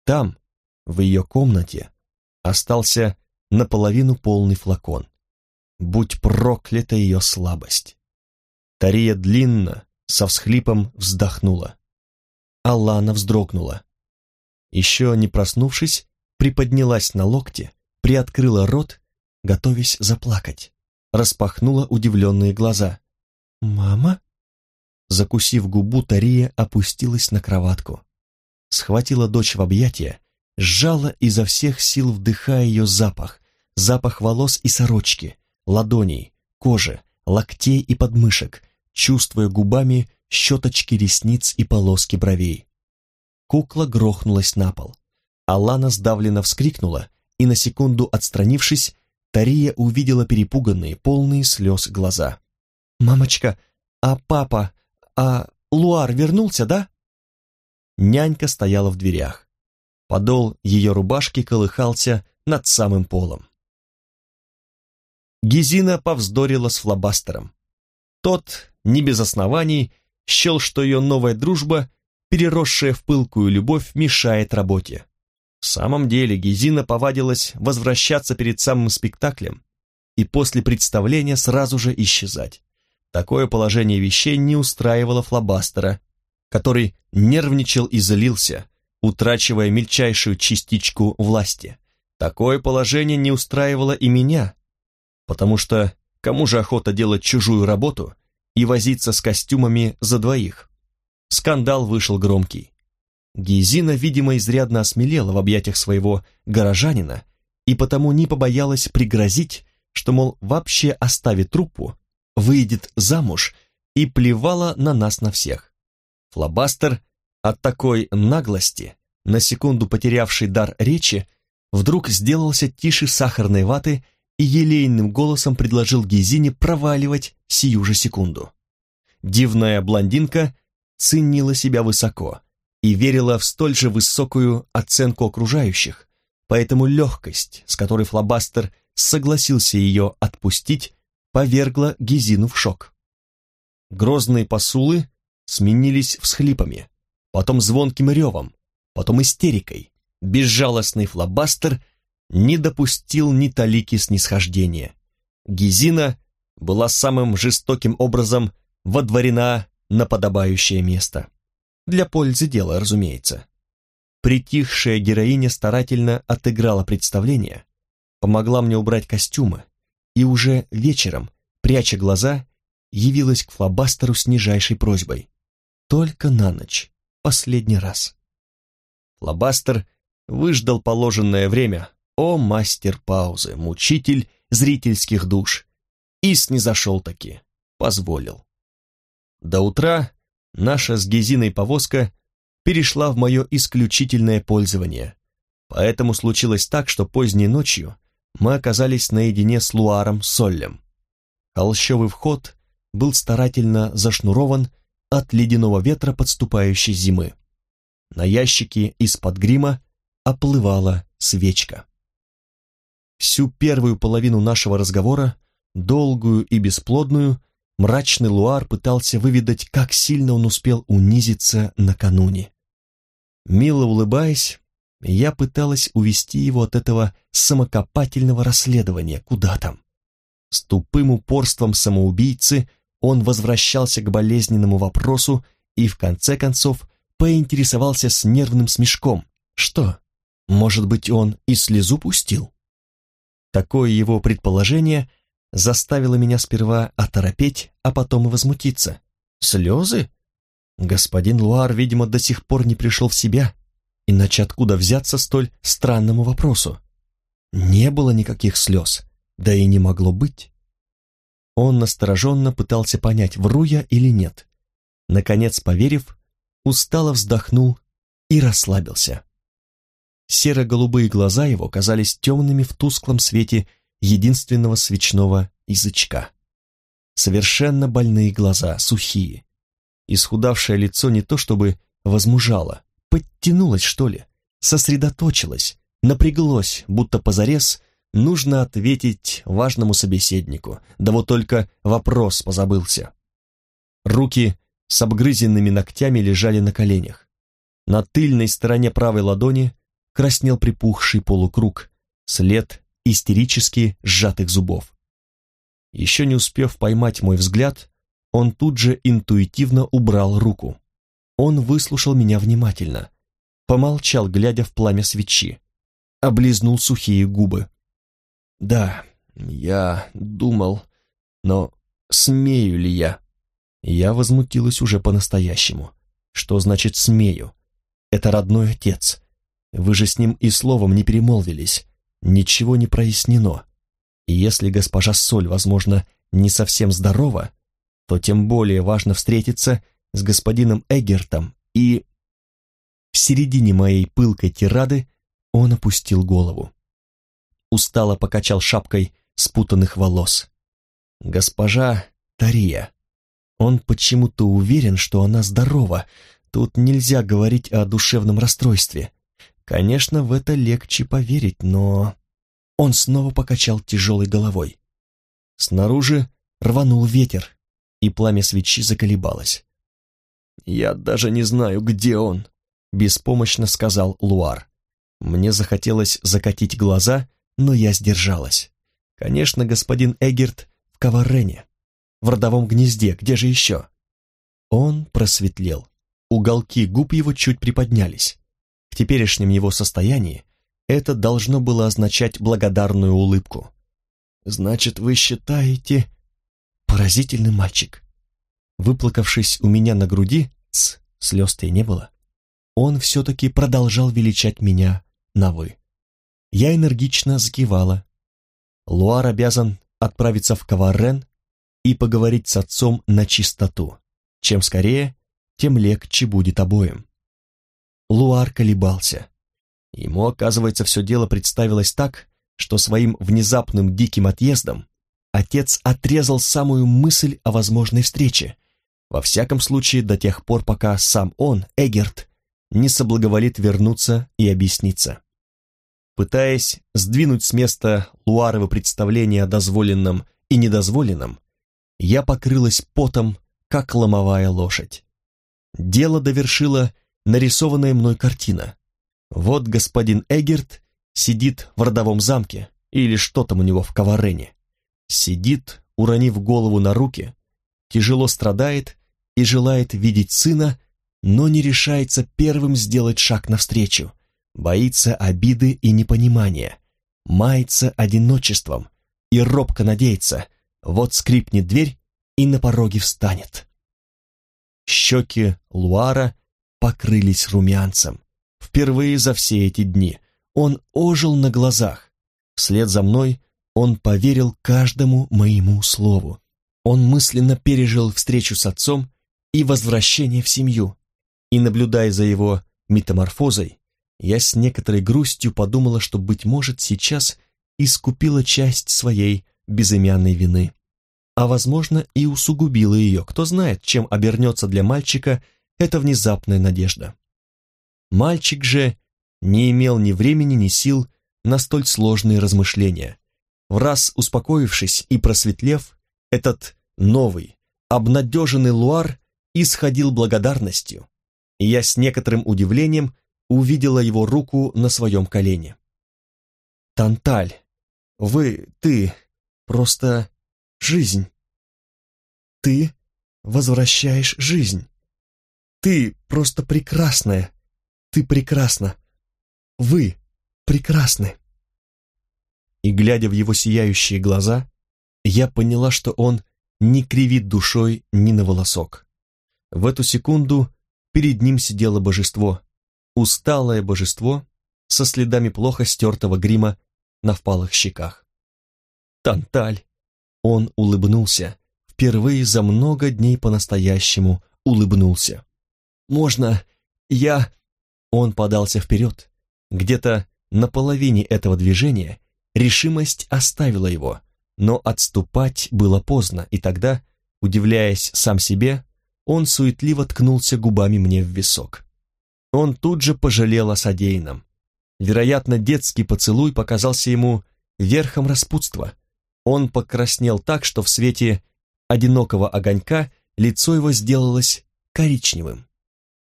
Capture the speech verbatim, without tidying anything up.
там, в ее комнате, остался наполовину полный флакон. Будь проклята ее слабость. Тария длинно, со всхлипом вздохнула. Алана вздрогнула. Еще не проснувшись, приподнялась на локте, приоткрыла рот, готовясь заплакать. Распахнула удивленные глаза. «Мама?» Закусив губу, Тария опустилась на кроватку. Схватила дочь в объятия, сжала изо всех сил, вдыхая ее запах, запах волос и сорочки, ладоней, кожи, локтей и подмышек, чувствуя губами щеточки ресниц и полоски бровей. Кукла грохнулась на пол. Алана сдавленно вскрикнула, и на секунду отстранившись, Тария увидела перепуганные, полные слез глаза. «Мамочка, а папа, а Луар вернулся, да?» Нянька стояла в дверях. Подол ее рубашки колыхался над самым полом. Гезина повздорила с флобастером. Тот, не без оснований, счел, что ее новая дружба, переросшая в пылкую любовь, мешает работе. В самом деле Гезина повадилась возвращаться перед самым спектаклем и после представления сразу же исчезать. Такое положение вещей не устраивало флобастера, который нервничал и злился, утрачивая мельчайшую частичку власти. Такое положение не устраивало и меня, потому что кому же охота делать чужую работу и возиться с костюмами за двоих? Скандал вышел громкий. Гезина, видимо, изрядно осмелела в объятиях своего горожанина и потому не побоялась пригрозить, что, мол, вообще оставит труппу, выйдет замуж и плевала на нас на всех. Флобастер от такой наглости, на секунду потерявший дар речи, вдруг сделался тише сахарной ваты и елейным голосом предложил Гезине проваливать сию же секунду. Дивная блондинка ценила себя высоко и верила в столь же высокую оценку окружающих, поэтому легкость, с которой флобастер согласился ее отпустить, повергла Гезину в шок. Грозные посулы сменились всхлипами, потом звонким ревом, потом истерикой. Безжалостный флобастер не допустил ни талики снисхождения. Гезина была самым жестоким образом водворена на подобающее место. Для пользы дела, разумеется. Притихшая героиня старательно отыграла представление, помогла мне убрать костюмы, и уже вечером, пряча глаза, явилась к флобастеру с нижайшей просьбой. Только на ночь, последний раз. Флобастер выждал положенное время, о мастер паузы, мучитель зрительских душ, и снизошел таки, позволил. До утра наша с Гезиной повозка перешла в мое исключительное пользование, поэтому случилось так, что поздней ночью мы оказались наедине с Луаром Соллем. Холщовый вход был старательно зашнурован от ледяного ветра подступающей зимы. На ящике из-под грима оплывала свечка. Всю первую половину нашего разговора, долгую и бесплодную, мрачный Луар пытался выведать, как сильно он успел унизиться накануне. Мило улыбаясь, я пыталась увести его от этого самокопательного расследования, куда там. С тупым упорством самоубийцы он возвращался к болезненному вопросу и, в конце концов, поинтересовался с нервным смешком. Что, может быть, он и слезу пустил? Такое его предположение заставило меня сперва оторопеть, а потом и возмутиться. Слезы? Господин Луар, видимо, до сих пор не пришел в себя, иначе откуда взяться столь странному вопросу? Не было никаких слез, да и не могло быть. Он настороженно пытался понять, вру я или нет. Наконец, поверив, устало вздохнул и расслабился. Серо-голубые глаза его казались темными в тусклом свете единственного свечного язычка. Совершенно больные глаза, сухие. Исхудавшее лицо не то чтобы возмужало, подтянулось, что ли, сосредоточилось, напряглось, будто позарез нужно ответить важному собеседнику, да вот только вопрос позабылся. Руки с обгрызенными ногтями лежали на коленях. На тыльной стороне правой ладони краснел припухший полукруг, след истерически сжатых зубов. Еще не успев поймать мой взгляд, он тут же интуитивно убрал руку. Он выслушал меня внимательно, помолчал, глядя в пламя свечи, облизнул сухие губы. «Да, я думал, но смею ли я?» Я возмутилась уже по-настоящему. «Что значит «смею»? Это родной отец. Вы же с ним и словом не перемолвились. Ничего не прояснено. И если госпожа Соль, возможно, не совсем здорова, то тем более важно встретиться с господином Эггертом и...» В середине моей пылкой тирады он опустил голову. Устало покачал шапкой спутанных волос. «Госпожа Тария. Он почему-то уверен, что она здорова. Тут нельзя говорить о душевном расстройстве. Конечно, в это легче поверить, но...» Он снова покачал тяжелой головой. Снаружи рванул ветер, и пламя свечи заколебалось. «Я даже не знаю, где он», — беспомощно сказал Луар. Мне захотелось закатить глаза, но я сдержалась. Конечно, господин Эггерт в Каваррене, в родовом гнезде, где же еще? Он просветлел. Уголки губ его чуть приподнялись. В теперешнем его состоянии это должно было означать благодарную улыбку. «Значит, вы считаете...» Поразительный мальчик. Выплакавшись у меня на груди, ц, слез-то и не было, он все-таки продолжал величать меня на «вы». Я энергично закивала. Луар обязан отправиться в Каваррен и поговорить с отцом на чистоту. Чем скорее, тем легче будет обоим. Луар колебался. Ему, оказывается, все дело представилось так, что своим внезапным диким отъездом отец отрезал самую мысль о возможной встрече, во всяком случае до тех пор, пока сам он, Эггерт, не соблаговолит вернуться и объясниться. Пытаясь сдвинуть с места Луарово представление о дозволенном и недозволенном, я покрылась потом, как ломовая лошадь. Дело довершила нарисованная мной картина. Вот господин Эггерт сидит в родовом замке, или что там у него в Каваррене. Сидит, уронив голову на руки, тяжело страдает и желает видеть сына, но не решается первым сделать шаг навстречу, боится обиды и непонимания, мается одиночеством и робко надеется, вот скрипнет дверь и на пороге встанет. Щеки Луара покрылись румянцем. Впервые за все эти дни он ожил на глазах. Вслед за мной он поверил каждому моему слову. Он мысленно пережил встречу с отцом и возвращение в семью. И, наблюдая за его метаморфозой, я с некоторой грустью подумала, что, быть может, сейчас искупила часть своей безымянной вины. А, возможно, и усугубила ее. Кто знает, чем обернется для мальчика эта внезапная надежда. Мальчик же не имел ни времени, ни сил на столь сложные размышления. Враз успокоившись и просветлев, этот новый, обнадеженный Луар исходил благодарностью, и я с некоторым удивлением увидела его руку на своем колене. «Танталь, вы, ты, просто жизнь. Ты возвращаешь жизнь. Ты просто прекрасная. Ты прекрасна. Вы прекрасны». И, глядя в его сияющие глаза, я поняла, что он не кривит душой ни на волосок. В эту секунду перед ним сидело божество, усталое божество со следами плохо стертого грима на впалых щеках. «Танталь!» Он улыбнулся, впервые за много дней по-настоящему улыбнулся. «Можно я...» Он подался вперед. Где-то на половине этого движения решимость оставила его, но отступать было поздно, и тогда, удивляясь сам себе, он суетливо ткнулся губами мне в висок. Он тут же пожалел о содеянном. Вероятно, детский поцелуй показался ему верхом распутства. Он покраснел так, что в свете одинокого огонька лицо его сделалось коричневым.